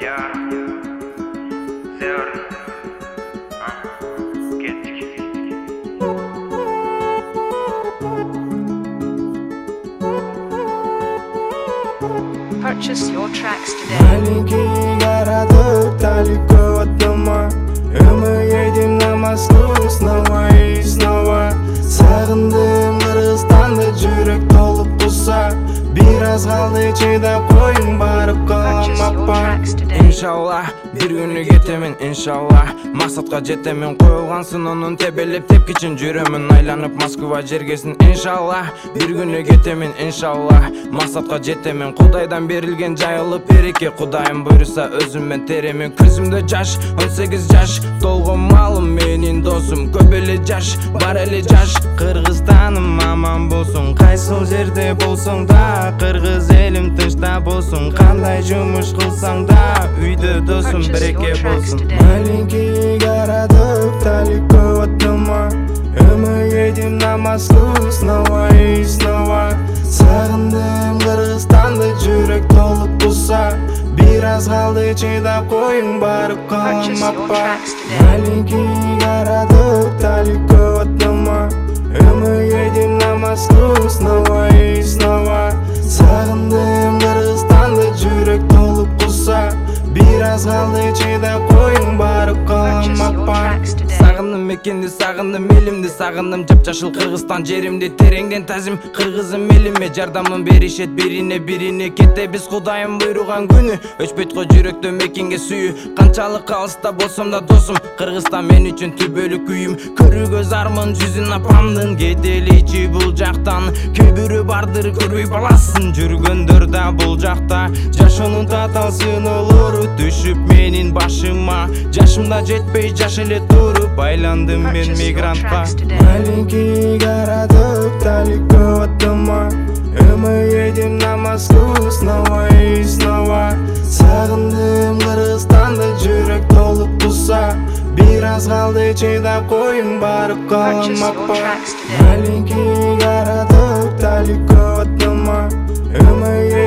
Ya Zor Kettik. Purchase your tracks today. Маленький городок далеко от дома, и мы едем на Москву снова и снова. Сағындым Қырғызстанды, жүрек толып құса. Biraz қалды чыдап қойым, барып қалам апа. Иншалла, bir күнү кетемин, иншалла. Максатка жетемин, коюлган сынонун тебелеп тепкичин жүрөмүн. Айланып Москва жергесин, иншалла. Bir күнү кетемин, иншалла. Максатка жетемин, Кудайдан берилген жайылып береке. Кудайым буйруса өзүммен теремин. Көзүмдө жаш, 18 жаш. Толгон малым менин досум. Көп эле жаш, бар эле жаш. Кыргызстаным аман болсун. Кайсыл жерде болсоң да, Кыргыз элим тынчта болсун. Кандай жумуш кылсаң да, үйдө досум береке болсун. Маленький городок далеко от дома, и мы едем на Москву снова и снова. Сағындым Қырғызстанды, жүрек толып құса. Biraz қалды чыдап қойым, барып қалам апа. Маленький городок далеко от дома, и мы едем на Москву снова и снова. Сағындым Қырғызстанды, жүрек толып құса. Biraz қалды чыдап қойым, барып қалам апа. Сағындым мекенди, сағындым элимди, сағындым жап-жашыл Кыргызстан жеримди. Тереңден тазим Кыргызым элиме, жардамын беришет бирине кете. Биз Кудайым буйруган күнү, өчпөйт го жүрөктө мекенге сүйүү. Канчалык алыста болсом да досум, Кыргызстан мен үчүн түбөлүк үйүм. Көрүүгө зармын жүзүн апамдын, кетеличи бул жактан. Кээ бирөө бардыр көрбөй баласын, жүргөндөр да бул жакта. Жашоонун татаал сыноолору түшүп менин башыма. Жашымда жетпей жаш эле туруп, айландым мен мигрантка. Маленький городок далеко от дома, и мы едем на Москву снова и снова. Сағындым Қырғызстанды, жүрек толып құса. Biraz қалды чыдап қойым, барып қалам апа. Маленький городок далеко от дома, и мы